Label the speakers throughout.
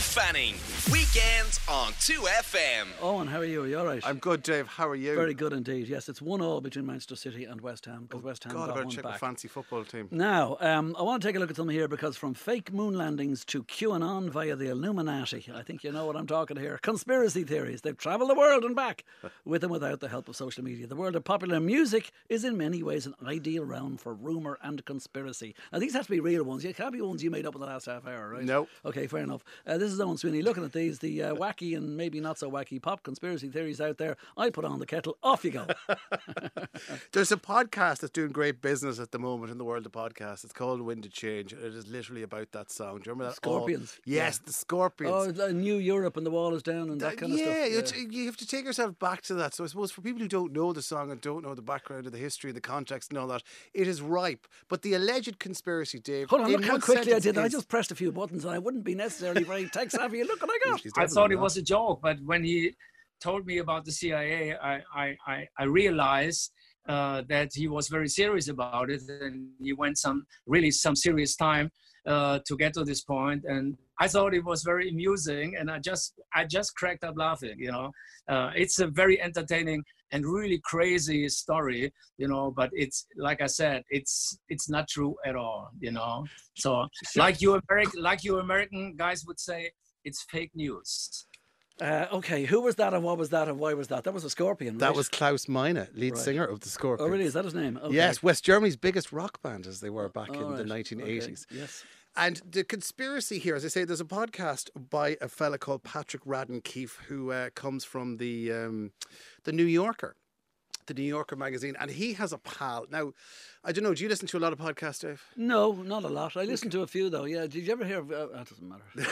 Speaker 1: Fanning. Weekends on 2FM.
Speaker 2: Owen, how are you? Are you all right?
Speaker 3: I'm good, Dave. How are you?
Speaker 2: Very good indeed. Yes, it's 1-1 between Manchester City and West Ham because West Ham
Speaker 3: God, I
Speaker 2: got
Speaker 3: better
Speaker 2: one
Speaker 3: check
Speaker 2: back.
Speaker 3: the fancy football team.
Speaker 2: Now, I want to take a look at something here because from fake moon landings to QAnon via the Illuminati, I think you know what I'm talking here. Conspiracy theories. They've travelled the world and back with and without the help of social media. The world of popular music is in many ways an ideal realm for rumour and conspiracy. Now, these have to be real ones. They can't be ones you made up in the last half hour, right?
Speaker 3: No.
Speaker 2: Okay, fair enough. This is Owen Sweeney. Looking at these, the wacky and maybe not so wacky pop conspiracy theories out there. I put on the kettle. Off you go.
Speaker 3: There's a podcast that's doing great business at the moment in the world of podcasts. It's called Wind of Change. It is literally about that song. Do you remember that?
Speaker 2: Scorpions.
Speaker 3: Yes, the Scorpions.
Speaker 2: Oh, New Europe and the wall is down and that kind of stuff.
Speaker 3: Yeah, you have to take yourself back to that. So I suppose for people who don't know the song and don't know the background of the history, the context and all that, it is ripe. But the alleged conspiracy, Dave...
Speaker 2: Hold on, look how quickly I did that. I
Speaker 3: is-
Speaker 2: just pressed a few buttons and I wouldn't be necessarily very tech savvy. Look what I got.
Speaker 3: He's
Speaker 4: I
Speaker 3: definitely
Speaker 4: thought it
Speaker 3: not.
Speaker 4: was a joke, but when he told me about the CIA, I realized that he was very serious about it, and he went some serious time to get to this point. And I thought it was very amusing, and I just cracked up laughing. You know, it's a very entertaining and really crazy story. You know, but it's like I said, it's not true at all. You know, so like you American guys would say, it's fake news.
Speaker 2: Okay, who was that and what was that and why was that? That was a Scorpion, right?
Speaker 3: That was Klaus Meine, lead
Speaker 2: Right.
Speaker 3: singer of the Scorpions.
Speaker 2: Oh, really? Is that his name? Okay.
Speaker 3: Yes, West Germany's biggest rock band as they were back
Speaker 2: All
Speaker 3: in the
Speaker 2: right.
Speaker 3: 1980s.
Speaker 2: Okay. Yes.
Speaker 3: And the conspiracy here, as I say, there's a podcast by a fella called Patrick Radden Keefe who comes from the New Yorker. The New Yorker magazine, and he has a pal. Now, I don't know, do you listen to a lot of podcasts, Dave?
Speaker 2: No, not a lot. I listened to a few though. Yeah. Did you ever hear of... that doesn't matter.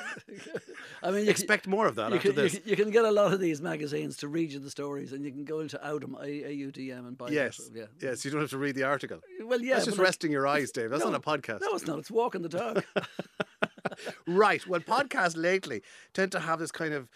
Speaker 2: I mean,
Speaker 3: Expect more of that after this.
Speaker 2: You can get a lot of these magazines to read you the stories, and you can go into Audm, AUDM, and buy
Speaker 3: Yes,
Speaker 2: it. Yeah.
Speaker 3: yes, you don't have to read the article.
Speaker 2: Well, yeah.
Speaker 3: That's just
Speaker 2: but
Speaker 3: resting your eyes, Dave. That's
Speaker 2: no,
Speaker 3: not a podcast.
Speaker 2: No, it's not. It's walking the dog.
Speaker 3: Right. Well, podcasts lately tend to have this kind of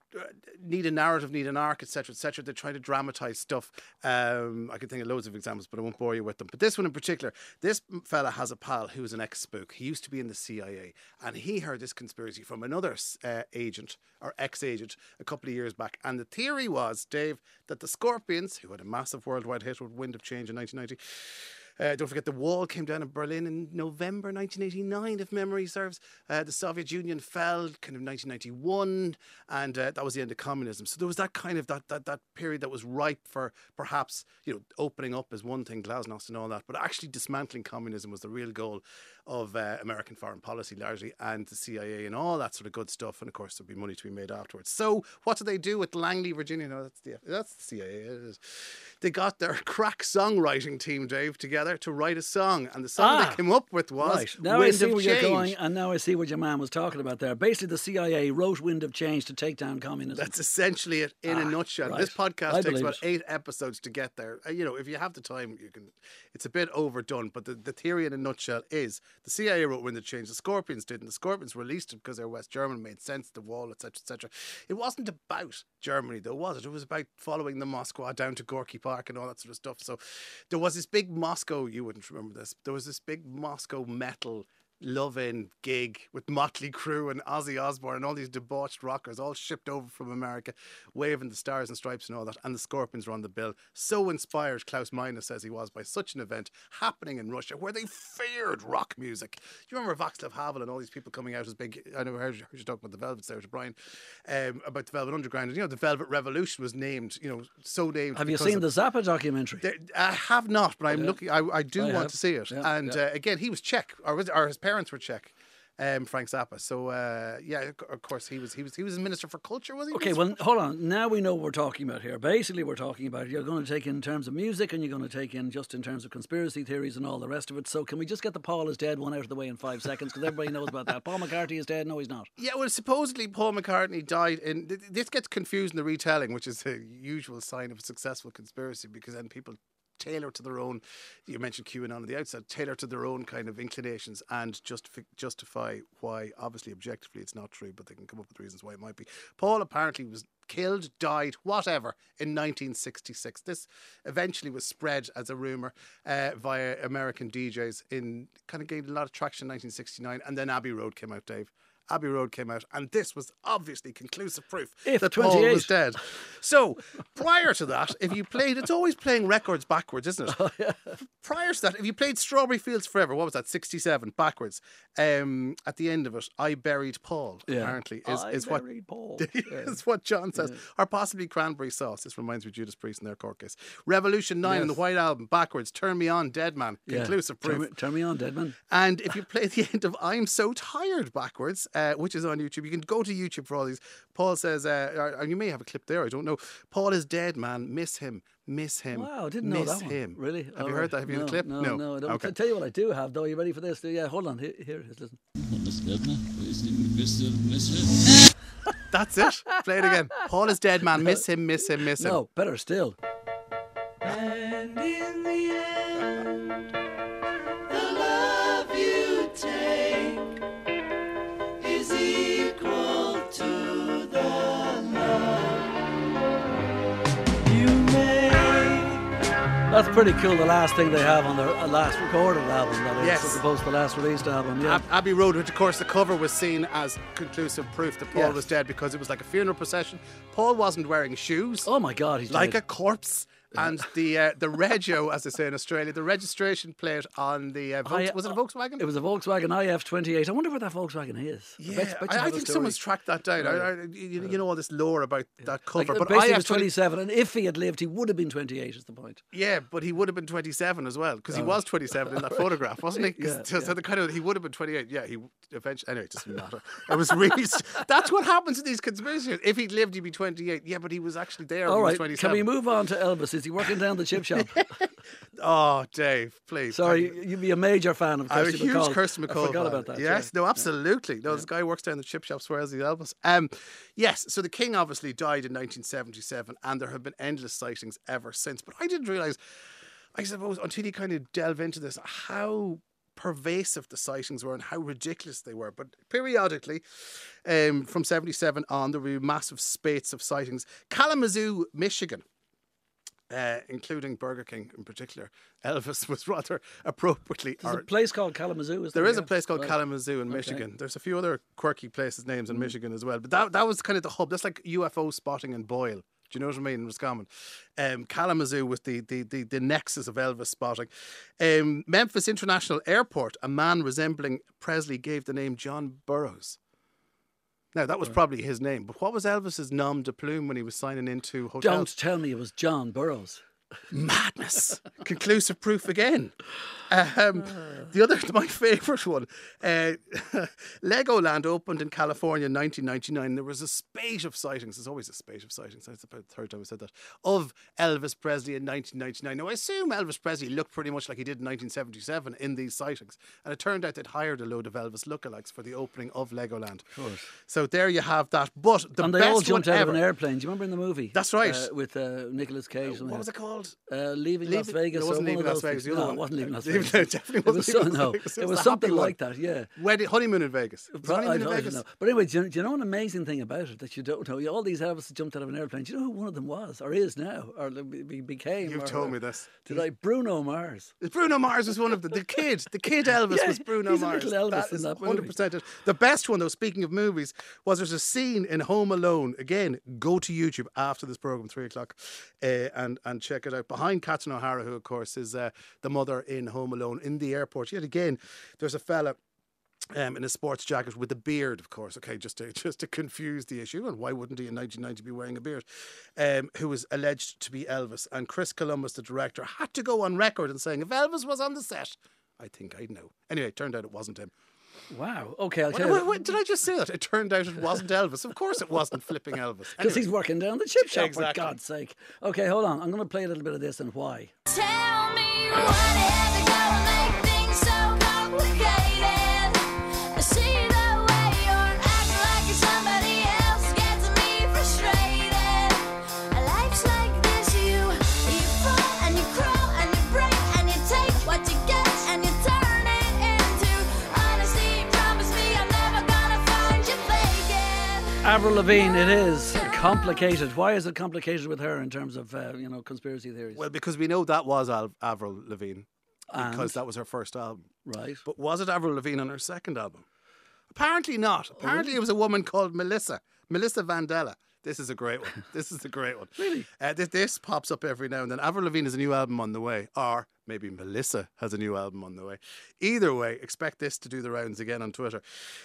Speaker 3: need a narrative, need an arc, etc., etc. They're trying to dramatise stuff. I can think of loads of examples, but I won't bore you with them. But this one in particular, this fella has a pal who's an ex-spook. He used to be in the CIA, and he heard this conspiracy from another agent or ex-agent a couple of years back. And the theory was, Dave, that the Scorpions, who had a massive worldwide hit with Wind of Change in 1990. Don't forget, the wall came down in Berlin in November 1989, if memory serves. The Soviet Union fell kind of 1991, and that was the end of communism. So there was that kind of that period that was ripe for perhaps, you know, opening up is one thing, glasnost and all that, but actually dismantling communism was the real goal of American foreign policy largely, and the CIA and all that sort of good stuff. And of course, there'd be money to be made afterwards. So what do they do with Langley, Virginia? No, that's the CIA. It is. They got their crack songwriting team, Dave, together to write a song, and the song they came up with was
Speaker 2: Right. Now
Speaker 3: Wind
Speaker 2: I see
Speaker 3: of
Speaker 2: where
Speaker 3: Change.
Speaker 2: you're going, and now I see what your man was talking about there. Basically, the CIA wrote Wind of Change to take down communism.
Speaker 3: That's essentially it in a nutshell.
Speaker 2: right.
Speaker 3: This podcast
Speaker 2: I
Speaker 3: takes
Speaker 2: believe
Speaker 3: about
Speaker 2: it.
Speaker 3: 8 episodes to get there. You know, if you have the time, you can. It's a bit overdone, but the theory in a nutshell is the CIA wrote Wind of Change, the Scorpions didn't. The Scorpions released it because they're West German, made sense, the wall, etc., etc. It wasn't about Germany, though, was it? It was about following the Moskwa down to Gorky Park and all that sort of stuff. So there was this big Moscow, you wouldn't remember this, there was this big Moscow metal love-in gig with Motley Crue and Ozzy Osbourne and all these debauched rockers all shipped over from America, waving the stars and stripes and all that, and the Scorpions were on the bill. So inspired, Klaus Meine says he was, by such an event happening in Russia where they feared rock music. Do you remember Václav Havel and all these people coming out as big? I know I heard you talking about the Velvets there to Brian, about the Velvet Underground, and you know the Velvet Revolution was named, you know, so named.
Speaker 2: Have you
Speaker 3: because
Speaker 2: seen
Speaker 3: of-
Speaker 2: the Zappa documentary?
Speaker 3: I have not, but I'm looking. I do
Speaker 2: I
Speaker 3: want
Speaker 2: have.
Speaker 3: to see it.
Speaker 2: Yeah,
Speaker 3: And
Speaker 2: yeah.
Speaker 3: again, he was Czech, or his parents were Czech. Frank Zappa. So yeah, of course he was a minister for culture, was he?
Speaker 2: Okay, well, hold on. Now we know what we're talking about here. Basically, we're talking about you're going to take in terms of music and you're going to take in just in terms of conspiracy theories and all the rest of it. So can we just get the Paul is dead one out of the way in 5 seconds? Because everybody knows about that. Paul McCartney is dead. No, he's not.
Speaker 3: Yeah, well, supposedly Paul McCartney died in. This gets confused in the retelling, which is a usual sign of a successful conspiracy, because then people tailor to their own, you mentioned QAnon at the outset, tailor to their own kind of inclinations and justify why, obviously objectively it's not true, but they can come up with reasons why it might be. Paul apparently was killed, died, whatever, in 1966. This eventually was spread as a rumour via American DJs, kind of gained a lot of traction in 1969, and then Abbey Road came out, Dave. Abbey Road came out, and this was obviously conclusive proof
Speaker 2: If
Speaker 3: that Paul
Speaker 2: 28.
Speaker 3: was dead. So, prior to that, if you played, it's always playing records backwards, isn't it?
Speaker 2: Oh, yeah.
Speaker 3: Prior to that, if you played Strawberry Fields Forever, what was that, 67, backwards, at the end of it, I Buried Paul, apparently, is what
Speaker 2: buried Paul.
Speaker 3: is what John says. Or possibly Cranberry Sauce. This reminds me of Judas Priest in their court case. Revolution 9 in the White Album, backwards, Turn Me On, Dead Man, conclusive proof.
Speaker 2: Turn me on, Deadman.
Speaker 3: And if you play the end of I'm So Tired backwards, which is on YouTube, you can go to YouTube for all these. Paul says, and you may have a clip there, I don't know. Paul is dead, man. Miss him. Miss him.
Speaker 2: Wow, I didn't know
Speaker 3: miss
Speaker 2: that one.
Speaker 3: him.
Speaker 2: Really?
Speaker 3: Have you heard that? Have you the clip?
Speaker 2: No, I don't.
Speaker 3: Okay.
Speaker 2: Tell you what I do have, though. Are you ready for this? Yeah, hold on. Here it is. Listen.
Speaker 3: That's it. Play it again. Paul is dead, man. Miss him, miss him, miss him.
Speaker 2: No, better still.
Speaker 5: And in the end, the love you take is equal to the love you make.
Speaker 2: That's pretty cool. The last thing they have on their last recorded album, that is,
Speaker 3: Yes.
Speaker 2: as opposed to the last released album. Yeah.
Speaker 3: Abbey Road, which of course the cover was seen as conclusive proof that Paul
Speaker 2: Yes.
Speaker 3: was dead because it was like a funeral procession. Paul wasn't wearing shoes.
Speaker 2: Oh my God, he's
Speaker 3: Like
Speaker 2: dead.
Speaker 3: a corpse. And the regio, as they say in Australia, the registration plate on the was it a Volkswagen?
Speaker 2: It was a Volkswagen IF28. I wonder where that Volkswagen is.
Speaker 3: Yeah,
Speaker 2: bet you
Speaker 3: I
Speaker 2: have a
Speaker 3: think
Speaker 2: story.
Speaker 3: someone's tracked that down. You know all this lore about that cover, but
Speaker 2: basically, he
Speaker 3: IF
Speaker 2: was 27, and if he had lived, he would have been 28. Is the point?
Speaker 3: Yeah, but he would have been 27 as well because he was 27 in that photograph, wasn't he?
Speaker 2: Yeah,
Speaker 3: so the kind of he would have been 28. Yeah, he eventually. Anyway, it doesn't matter. It was really. That's what happens in these conspiracies. If he'd lived, he'd be 28. Yeah, but he was actually there.
Speaker 2: All
Speaker 3: when
Speaker 2: right,
Speaker 3: he was 27.
Speaker 2: can we move on to Elvis? Is he working down the chip shop?
Speaker 3: Oh, Dave, please.
Speaker 2: Sorry, you'd be a major fan of
Speaker 3: I'm a
Speaker 2: Kirsty
Speaker 3: huge
Speaker 2: McCall.
Speaker 3: Kirsty McCall
Speaker 2: I forgot
Speaker 3: fan.
Speaker 2: about that.
Speaker 3: Yes, no, absolutely. No, this guy works down the chip shop, swears he's Elvis. Yes, so the King obviously died in 1977, and there have been endless sightings ever since. But I didn't realise, I suppose, until you kind of delve into this, how pervasive the sightings were and how ridiculous they were. But periodically, from 77 on, there were massive spates of sightings. Kalamazoo, Michigan. Including Burger King in particular. Elvis was rather appropriately...
Speaker 2: There's a place called Kalamazoo, is
Speaker 3: There
Speaker 2: there?
Speaker 3: is a place called
Speaker 2: Right.
Speaker 3: Kalamazoo in Michigan. There's a few other quirky places, names in Michigan as well. But that was kind of the hub. That's like UFO spotting in Boyle. Do you know what I mean? In Roscommon. Kalamazoo was the nexus of Elvis spotting. Memphis International Airport, a man resembling Presley gave the name John Burroughs. Now, that was probably his name. But what was Elvis's nom de plume when he was signing into hotels?
Speaker 2: Don't tell me it was John Burroughs.
Speaker 3: Madness. Conclusive proof again. My favourite one, Legoland opened in California in 1999. There was a spate of sightings. There's always a spate of sightings. That's about the third time I said that. Of Elvis Presley in 1999. Now, I assume Elvis Presley looked pretty much like he did in 1977 in these sightings. And it turned out they'd hired a load of Elvis lookalikes for the opening of Legoland. Of
Speaker 2: course.
Speaker 3: So there you have that. But the
Speaker 2: And they
Speaker 3: best
Speaker 2: all jumped
Speaker 3: one
Speaker 2: out
Speaker 3: ever,
Speaker 2: of an airplane. Do you remember in the movie?
Speaker 3: That's right.
Speaker 2: With Nicolas Cage.
Speaker 3: what was it called?
Speaker 2: Leaving Las Vegas.
Speaker 3: It wasn't
Speaker 2: or
Speaker 3: Leaving
Speaker 2: one of
Speaker 3: Las
Speaker 2: those
Speaker 3: Vegas.
Speaker 2: things.
Speaker 3: The other
Speaker 2: No,
Speaker 3: one.
Speaker 2: it wasn't Leaving Las
Speaker 3: It
Speaker 2: Vegas.
Speaker 3: definitely wasn't Leaving Las Vegas.
Speaker 2: It
Speaker 3: It
Speaker 2: was
Speaker 3: the
Speaker 2: something
Speaker 3: happy one.
Speaker 2: like that, yeah.
Speaker 3: Honeymoon in Vegas. Was it
Speaker 2: I
Speaker 3: Honeymoon in
Speaker 2: don't
Speaker 3: Vegas?
Speaker 2: know. But anyway, do you know an amazing thing about it that you don't know? All these Elvis jumped out of an airplane. Do you know who one of them was, or is now, or became?
Speaker 3: You've
Speaker 2: or,
Speaker 3: told me this.
Speaker 2: Did I? Bruno Mars.
Speaker 3: Bruno Mars was one of them. The kid Elvis
Speaker 2: Yeah,
Speaker 3: was Bruno
Speaker 2: he's a
Speaker 3: Mars.
Speaker 2: little Elvis
Speaker 3: That
Speaker 2: in
Speaker 3: is
Speaker 2: that movie.
Speaker 3: 100% it. The best one, though, speaking of movies, was there's a scene in Home Alone. Again, go to YouTube after this programme, 3 o'clock, and check it out. Behind Catherine O'Hara, who, of course, is the mother in Home Alone, in the airport. Yet again, there's a fella in a sports jacket with a beard, of course. Okay, just to confuse the issue, and why wouldn't he in 1990 be wearing a beard? Who was alleged to be Elvis, and Chris Columbus, the director, had to go on record and saying, if Elvis was on the set, I think I'd know. Anyway, it turned out it wasn't him.
Speaker 2: Wow. Okay, I'll tell you.
Speaker 3: Wait, did I just say that? It turned out it wasn't Elvis. Of course, it wasn't flipping Elvis.
Speaker 2: Because
Speaker 3: Anyway.
Speaker 2: he's working down the chip shop,
Speaker 3: Exactly.
Speaker 2: for God's sake. Okay, hold on. I'm going to play a little bit of this and why.
Speaker 5: Tell me what had to go and make things so complicated. I see the way you're acting like you're somebody else gets me frustrated. Life's like this, you fall and you crawl and you break and you take what you get and you turn it into honesty. Promise me I'm never gonna find you faking.
Speaker 2: Avril Lavigne, it is complicated. Why is it complicated with her in terms of, conspiracy theories?
Speaker 3: Well, because we know that was Avril Lavigne.
Speaker 2: And?
Speaker 3: Because that was her first album.
Speaker 2: Right.
Speaker 3: But was it Avril Lavigne on her second album? Apparently not. Apparently it was a woman called Melissa Vandella. This is a great one. This is a great one.
Speaker 2: Really?
Speaker 3: This pops up every now and then. Avril Lavigne has a new album on the way, or maybe Melissa has a new album on the way. Either way, expect this to do the rounds again on Twitter.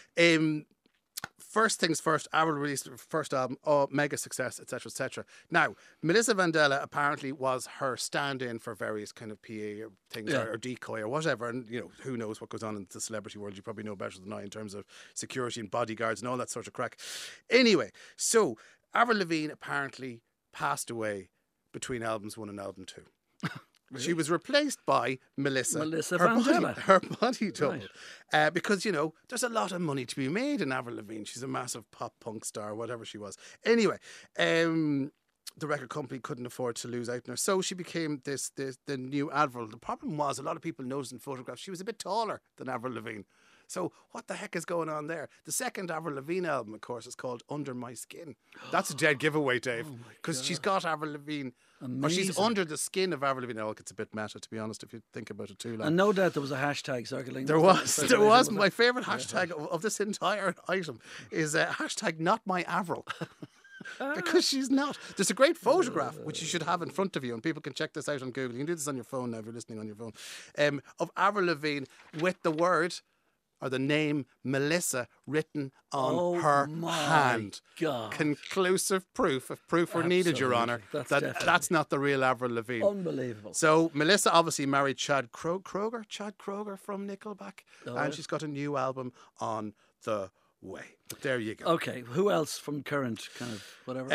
Speaker 3: First things first, Avril released her first album, mega success, etc., etc. Now, Melissa Vandella apparently was her stand-in for various kind of PA things or decoy or whatever, and who knows what goes on in the celebrity world. You probably know better than I in terms of security and bodyguards and all that sort of crack. Anyway, so Avril Lavigne apparently passed away between albums 1 and album 2. Really? She was replaced by Melissa
Speaker 2: Vandella.
Speaker 3: her body double. Right. Because, there's a lot of money to be made in Avril Lavigne. She's a massive pop punk star, whatever she was. Anyway, the record company couldn't afford to lose out on her. So she became the new Avril. The problem was a lot of people noticed in photographs she was a bit taller than Avril Lavigne. So what the heck is going on there? The second Avril Lavigne album, of course, is called Under My Skin. That's a dead giveaway, Dave, because she's got Avril Lavigne, or she's under the skin of Avril Lavigne. It's a bit meta, to be honest, if you think about it too long.
Speaker 2: And no doubt there was a hashtag circulating.
Speaker 3: There was. My favourite hashtag of this entire item is hashtag not my Avril. Because she's not. There's a great photograph which you should have in front of you, and people can check this out on Google. You can do this on your phone now if you're listening on your phone, of Avril Lavigne with the word or the name Melissa written on her hand.
Speaker 2: God.
Speaker 3: Conclusive proof, if proof were needed, Your Honour, that's not the real Avril Lavigne.
Speaker 2: Unbelievable.
Speaker 3: So Melissa obviously married Chad Kroeger from Nickelback, and she's got a new album on the way. But there you go.
Speaker 2: Okay, who else from current kind of whatever?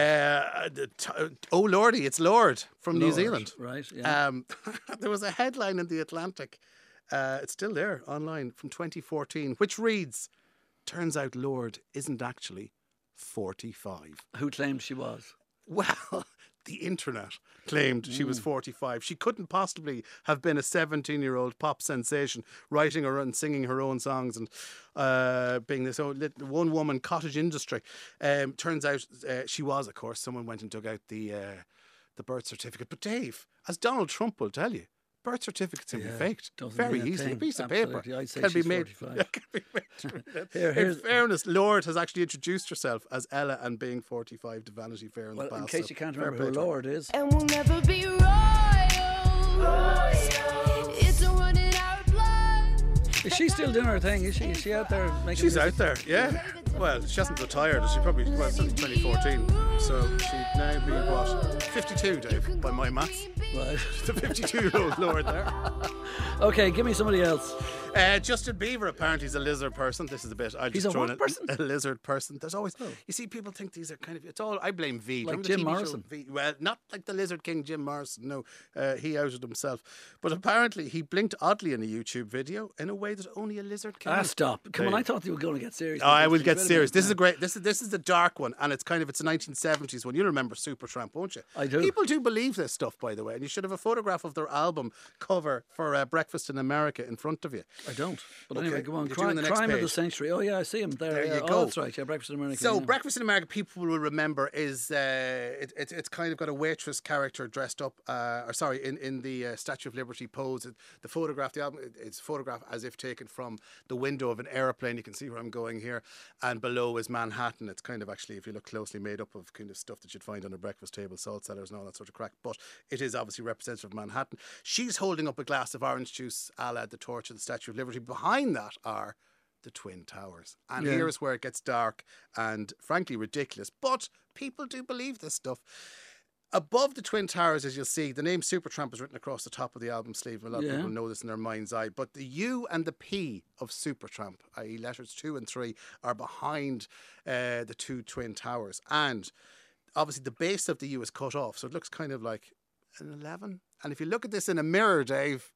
Speaker 3: Oh Lordy, it's Lord from New
Speaker 2: Lord,
Speaker 3: Zealand.
Speaker 2: right? Yeah.
Speaker 3: There was a headline in The Atlantic. It's still there online from 2014, which reads, "Turns out Lord isn't actually 45."
Speaker 2: Who claimed she was?
Speaker 3: Well, the internet claimed she was 45. She couldn't possibly have been a 17-year-old pop sensation, writing her and singing her own songs and being this one-woman cottage industry. Turns out she was, of course. Someone went and dug out the birth certificate. But Dave, as Donald Trump will tell you, birth certificates can be faked very easily. A piece of paper
Speaker 2: I'd say
Speaker 3: can be
Speaker 2: she's
Speaker 3: made.
Speaker 2: 45.
Speaker 3: In fairness, Lord has actually introduced herself as Ella and being 45 to Vanity Fair in the past.
Speaker 2: In case you can't remember who Lord is.
Speaker 5: And we'll never be royal. It's a run in our blood.
Speaker 2: Is she still doing her thing? Is she out there making
Speaker 3: She's
Speaker 2: music?
Speaker 3: out there, yeah. Well, she hasn't retired. She probably, it's only 2014. So she'd now be, what, 52, Dave, by my maths.
Speaker 2: Right.
Speaker 3: She's a 52-year-old Lord there.
Speaker 2: Okay, give me somebody else.
Speaker 3: Justin Bieber apparently is a lizard person. This is a bit.
Speaker 2: He's a what person?
Speaker 3: A lizard person. There's always. You see, people think these are kind of. It's all. I blame V.
Speaker 2: Like
Speaker 3: Remember the
Speaker 2: Jim
Speaker 3: TV show
Speaker 2: Morrison?
Speaker 3: V? Well, not like the Lizard King Jim Morrison. No, he outed himself. But apparently, he blinked oddly in a YouTube video in a way that only a lizard can.
Speaker 2: Stop! Come on, I thought you were going to get serious.
Speaker 3: Oh, I will get serious. This is a great. This is the dark one, and it's a 1970s one. You remember Supertramp, won't you?
Speaker 2: I do.
Speaker 3: People do believe this stuff, by the way, and you should have a photograph of their album cover for Breakfast in America in front of you.
Speaker 2: I don't. But
Speaker 3: Okay,
Speaker 2: anyway, go on.
Speaker 3: you're doing the next
Speaker 2: Crime of the
Speaker 3: page.
Speaker 2: Century. Oh yeah, I see him there.
Speaker 3: There you
Speaker 2: Oh,
Speaker 3: go.
Speaker 2: that's right. Yeah, Breakfast in America.
Speaker 3: So
Speaker 2: yeah.
Speaker 3: Breakfast in America, people will remember is it's kind of got a waitress character dressed up, in the Statue of Liberty pose. The photograph, the album, it's photographed as if taken from the window of an aeroplane. You can see where I'm going here, and below is Manhattan. It's kind of actually, if you look closely, made up of kind of stuff that you'd find on a breakfast table, salt cellars and all that sort of crack. But it is obviously representative of Manhattan. She's holding up a glass of orange juice, a la the torch of the Statue of Liberty. Behind that are the Twin Towers. And
Speaker 2: Yeah.
Speaker 3: here's where it gets dark and frankly ridiculous. But people do believe this stuff. Above the Twin Towers, as you'll see, the name Supertramp is written across the top of the album sleeve. A lot of people know this in their mind's eye. But the U and the P of Supertramp, i.e. letters 2 and 3, are behind the two Twin Towers. And obviously the base of the U is cut off. So it looks kind of like an 11. And if you look at this in a mirror, Dave,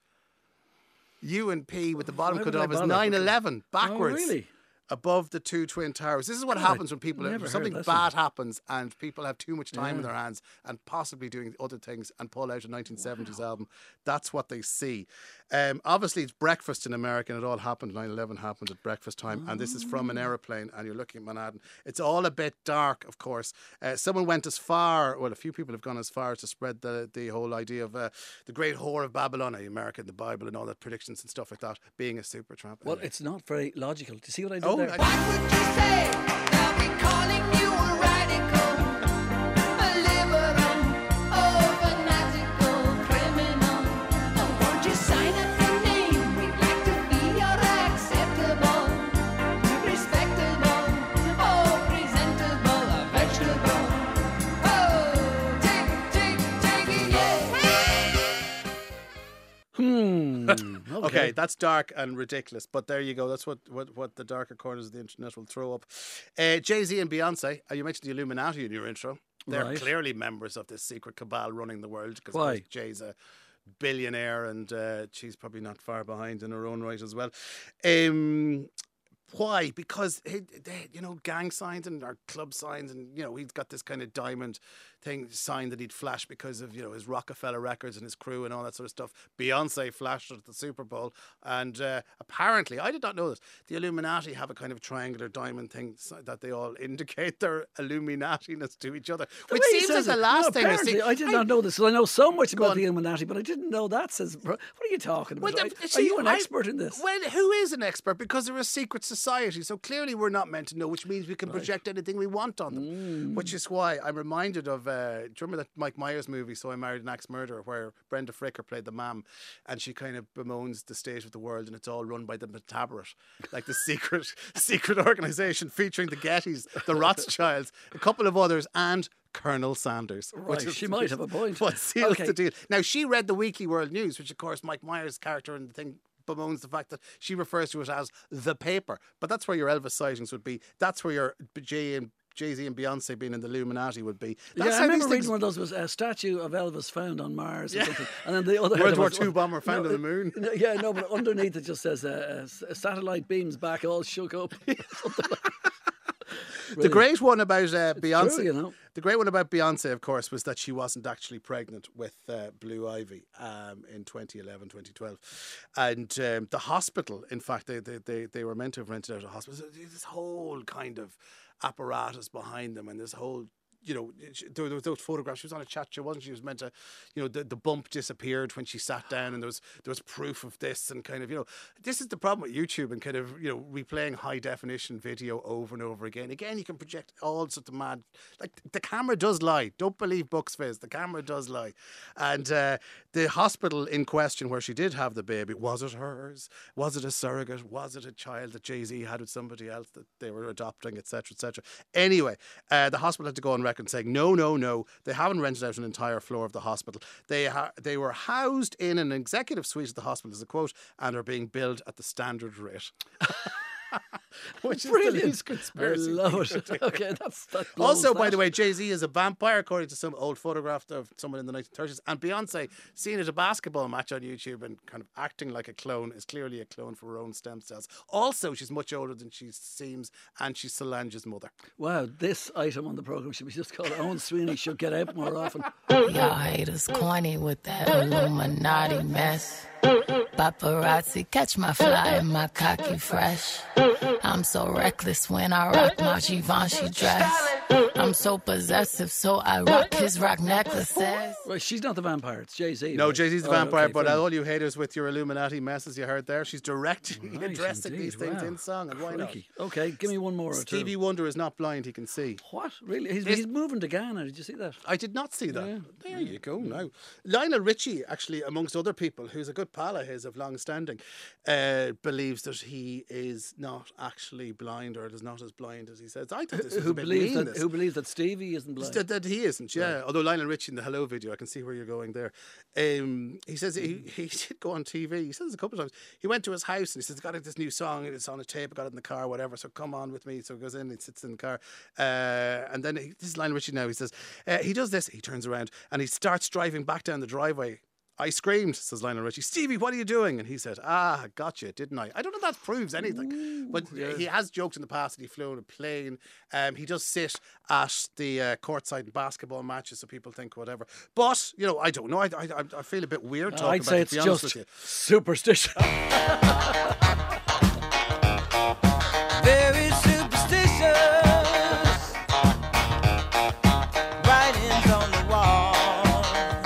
Speaker 3: U and P with the bottom
Speaker 2: Why
Speaker 3: cut
Speaker 2: would I
Speaker 3: off is
Speaker 2: bother?
Speaker 3: 9/11 backwards.
Speaker 2: Oh, really?
Speaker 3: Above the two Twin Towers. This is what
Speaker 2: God,
Speaker 3: happens when people
Speaker 2: never heard
Speaker 3: something
Speaker 2: this
Speaker 3: bad happens and people have too much time in
Speaker 2: Yeah.
Speaker 3: their hands and possibly doing other things and pull out a 1970s album. That's what they see. Obviously, it's breakfast in America, and it all happened. 9/11 happened at breakfast time, and this is from an aeroplane, and you're looking at Manhattan. It's all a bit dark, of course. Someone went as far. Well, a few people have gone as far as to spread the whole idea of the Great Whore of Babylon, America, the Bible, and all that predictions and stuff like that being a Supertramp.
Speaker 2: Well,
Speaker 3: Anyway.
Speaker 2: it's not very logical. Do you see what I did
Speaker 3: know.
Speaker 2: there.
Speaker 5: What would you say? They'll be calling you a radical, a liberal, oh, fanatical criminal. Oh, won't you sign up your name? We'd like to be your acceptable, respectable, oh, presentable, a vegetable. Oh, take it, yeah.
Speaker 3: Okay, that's dark and ridiculous, but there you go. That's what the darker corners of the internet will throw up. Jay-Z and Beyonce, you mentioned the Illuminati in your intro. They're
Speaker 2: Right.
Speaker 3: clearly members of this secret cabal running the world. Because
Speaker 2: Why?
Speaker 3: Jay's a billionaire and she's probably not far behind in her own right as well. Why? Because, gang signs and our club signs and, he's got this kind of diamond thing sign that he'd flash because of, his Rockefeller Records and his crew and all that sort of stuff. Beyonce flashed it at the Super Bowl. And apparently, I did not know this, the Illuminati have a kind of triangular diamond thing that they all indicate their Illuminatiness to each other.
Speaker 2: The
Speaker 3: Which
Speaker 2: way he
Speaker 3: seems like
Speaker 2: says
Speaker 3: the
Speaker 2: it.
Speaker 3: last
Speaker 2: No,
Speaker 3: thing I
Speaker 2: apparently,
Speaker 3: see.
Speaker 2: I did not know this. I know so much
Speaker 3: Go
Speaker 2: about
Speaker 3: on.
Speaker 2: the Illuminati, but I didn't know that says. What are you talking about?
Speaker 3: Well,
Speaker 2: Are you an expert in this?
Speaker 3: Well, who is an expert? Because they're a secret society, so clearly we're not meant to know, which means we can project anything we want on them. Which is why I'm reminded of, do you remember that Mike Myers movie, So I Married an Axe Murderer, where Brenda Fricker played the mam, and she kind of bemoans the state of the world, and it's all run by the Metabarat, like the secret organisation featuring the Gettys, the Rothschilds, a couple of others, and Colonel Sanders.
Speaker 2: Right, she might have a point.
Speaker 3: What seals
Speaker 2: Okay.
Speaker 3: the deal. Now, she read the Weekly World News, which, of course, Mike Myers' character in the thing bemoans the fact that she refers to it as the paper. But that's where your Elvis sightings would be. That's where your Jay-Z and Beyonce being in the Illuminati would be. That's
Speaker 2: Yeah, I
Speaker 3: how
Speaker 2: remember
Speaker 3: these
Speaker 2: reading
Speaker 3: things-
Speaker 2: one of those was a statue of Elvis found on Mars or something. And then the other
Speaker 3: World
Speaker 2: header
Speaker 3: War
Speaker 2: was-
Speaker 3: II bomber found on the moon.
Speaker 2: Yeah, no, but underneath it just says satellite beams back all shook up.
Speaker 3: The great one about Beyonce,
Speaker 2: true, you know.
Speaker 3: the great one about Beyonce, of course, was that she wasn't actually pregnant with Blue Ivy in 2011, 2012, and the hospital. In fact, they were meant to have rented out a hospital. So there's this whole kind of apparatus behind them, and this whole. There was those photographs. She was on a chat show, wasn't she? She was meant to, the bump disappeared when she sat down, and there was proof of this, and kind of, this is the problem with YouTube and kind of, replaying high definition video over and over again. Again, you can project all sorts of mad, like the camera does lie. Don't believe books, Fizz. The camera does lie. And the hospital in question where she did have the baby, was it hers? Was it a surrogate? Was it a child that Jay-Z had with somebody else that they were adopting, etc., etc.? Anyway, the hospital had to go on record saying no, they haven't rented out an entire floor of the hospital. They were housed in an executive suite of the hospital, as a quote, and are being billed at the standard rate. Which is the
Speaker 2: Brilliant.
Speaker 3: least conspiracy.
Speaker 2: I love
Speaker 3: thing
Speaker 2: it.
Speaker 3: to do.
Speaker 2: Okay, that blows
Speaker 3: Also, by
Speaker 2: that.
Speaker 3: the way, Jay-Z is a vampire, according to some old photograph of someone in the 1930s. And Beyonce, seen at a basketball match on YouTube and kind of acting like a clone, is clearly a clone for her own stem cells. Also, she's much older than she seems, and she's Solange's mother.
Speaker 2: Wow, this item on the programme should be just called Owen Sweeney should get out more often.
Speaker 6: Y'all haters corny with that Illuminati mess. Paparazzi, catch my fly and my cocky fresh. I'm so reckless when I rock my Givenchy dress. I'm so possessive, so I rock his rock necklaces.
Speaker 2: Right, she's not the vampire, it's Jay-Z.
Speaker 3: No,
Speaker 2: right?
Speaker 3: Jay-Z's the
Speaker 2: Oh,
Speaker 3: vampire,
Speaker 2: okay,
Speaker 3: but
Speaker 2: fine.
Speaker 3: all you haters with your Illuminati messes you heard there, she's directing,
Speaker 2: Right,
Speaker 3: addressing
Speaker 2: indeed,
Speaker 3: these things
Speaker 2: wow.
Speaker 3: in song, and why not?
Speaker 2: Crikey. Okay, give me one more or two.
Speaker 3: Stevie Wonder is not blind, he can see.
Speaker 2: What? Really? He's moving to Ghana. Did you see that?
Speaker 3: I did not see that.
Speaker 2: Yeah.
Speaker 3: There you go now. Lionel Richie, actually, amongst other people, who's a good pal of his of long standing, believes that he is not actually blind, or is not as blind as he says. I thought this was a bit mean, this.
Speaker 2: Who believes that Stevie isn't blind?
Speaker 3: That he isn't, yeah. Although Lionel Richie in the Hello video, I can see where you're going there. He says he did go on TV. He says a couple of times. He went to his house and he says, got this new song, it's on a tape, I got it in the car, whatever, so come on with me. So he goes in, he sits in the car. And then, this is Lionel Richie now, he says, he does this, he turns around and he starts driving back down the driveway. I screamed, says Lionel Richie, Stevie, what are you doing? And he said, gotcha, didn't I? I don't know if that proves anything, but he has joked in the past that he flew on a plane. He does sit at the courtside in basketball matches, so people think whatever. But, I don't know. I feel a bit weird talking
Speaker 2: I'd
Speaker 3: about
Speaker 2: say
Speaker 3: it,
Speaker 2: it's
Speaker 3: to be honest
Speaker 2: just
Speaker 3: with you.
Speaker 2: superstition.
Speaker 7: Very superstitious. Writings on the wall.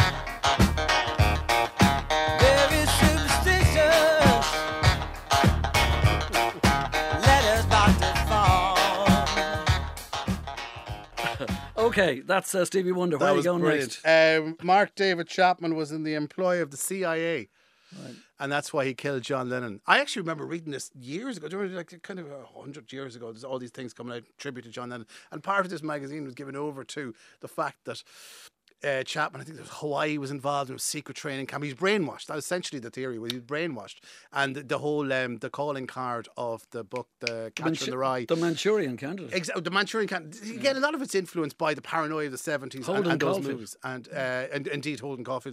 Speaker 7: Very superstitious. Letters about to
Speaker 2: Okay, that's Stevie Wonder. Where
Speaker 3: That
Speaker 2: are you
Speaker 3: was
Speaker 2: going
Speaker 3: brilliant.
Speaker 2: next?
Speaker 3: Mark David Chapman was in the employ of the CIA. And that's why he killed John Lennon. I actually remember reading this years ago. Do you remember, like kind of 100 years ago? There's all these things coming out, tribute to John Lennon. And part of this magazine was given over to the fact that Chapman, I think there was Hawaii was involved in a secret training camp. He's brainwashed. That was essentially the theory. He was brainwashed. And the whole, the calling card of the book, The Catcher in the Rye.
Speaker 2: The Manchurian Candidate.
Speaker 3: Exactly, the Manchurian Candidate. Again, a lot of it's influenced by the paranoia of the 70s
Speaker 2: Holden
Speaker 3: and those
Speaker 2: Caulfield.
Speaker 3: movies. And indeed, Holden Caulfield,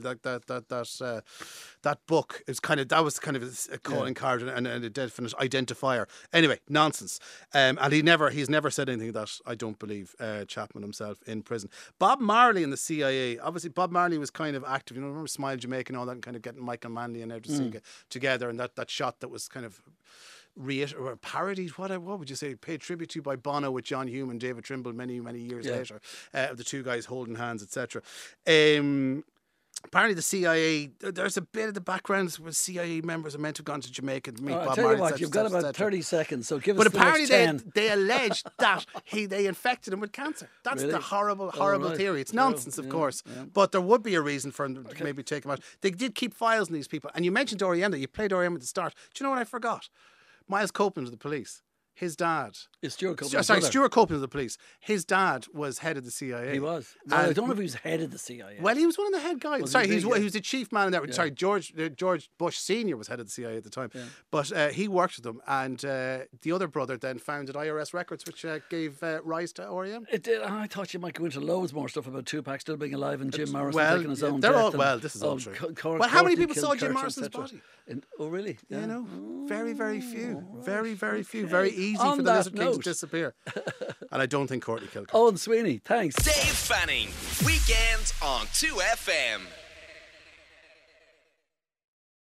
Speaker 3: that book is kind of, that was kind of a calling card and a definite identifier. Anyway, nonsense. And he's never said anything that I don't believe Chapman himself in prison. Bob Marley in the CIA. Obviously, Bob Marley was kind of active. You know, remember Smile Jamaica and all that, and kind of getting Michael Manley and everything together, and that shot that was kind of or parodied. What would you say? Paid tribute to by Bono with John Hume and David Trimble many years later. Of the two guys holding hands, etc. Apparently the CIA, there's a bit of the background where CIA members are meant to have gone to Jamaica to meet
Speaker 2: I'll
Speaker 3: Bob
Speaker 2: tell
Speaker 3: Marley.
Speaker 2: you what,
Speaker 3: etc.,
Speaker 2: you've got
Speaker 3: etc.,
Speaker 2: about
Speaker 3: etc.
Speaker 2: 30 seconds, so give us
Speaker 3: But
Speaker 2: the
Speaker 3: apparently
Speaker 2: next 10.
Speaker 3: they alleged that they infected him with cancer. That's
Speaker 2: Really?
Speaker 3: the horrible
Speaker 2: right.
Speaker 3: theory. It's
Speaker 2: True.
Speaker 3: nonsense, of
Speaker 2: Yeah,
Speaker 3: course.
Speaker 2: yeah.
Speaker 3: But there would be a reason for them to maybe take him out. They did keep files on these people. And you mentioned Orienda. You played Orienda at the start. Do you know what I forgot? Miles Copeland of the police. His dad.
Speaker 2: Is Stuart Copeland's
Speaker 3: Sorry,
Speaker 2: brother.
Speaker 3: Stuart Copeland of the police. His dad was head of the CIA.
Speaker 2: He was. Well, I
Speaker 3: And-
Speaker 2: don't know if he was head of the CIA.
Speaker 3: Well, he was one of the head guys.
Speaker 2: Was he
Speaker 3: Sorry,
Speaker 2: big?
Speaker 3: he was the chief man in there. Sorry, George Bush Senior was head of the CIA at the time. But he worked with them, and the other brother then founded IRS Records, which gave rise to REM.
Speaker 2: It did. I thought you might go into loads more stuff about Tupac still being alive and Jim Morrison
Speaker 3: well,
Speaker 2: taking his
Speaker 3: yeah,
Speaker 2: own
Speaker 3: they're
Speaker 2: death.
Speaker 3: all-
Speaker 2: and-
Speaker 3: well, this is all
Speaker 2: oh,
Speaker 3: true.
Speaker 2: Well,
Speaker 3: how many
Speaker 2: Courtney
Speaker 3: people
Speaker 2: killed
Speaker 3: saw Jim
Speaker 2: Kircher,
Speaker 3: Morrison's
Speaker 2: etc.
Speaker 3: body?
Speaker 2: Oh, really?
Speaker 3: You
Speaker 2: Yeah.
Speaker 3: know, very few. Very few.
Speaker 2: okay.
Speaker 3: Very easy
Speaker 2: On
Speaker 3: for the
Speaker 2: that
Speaker 3: Lizard King to
Speaker 2: note.
Speaker 3: disappear. And I don't think Courtney killed him.
Speaker 2: Owen Sweeney, thanks.
Speaker 1: Dave Fanning. Weekends on 2FM.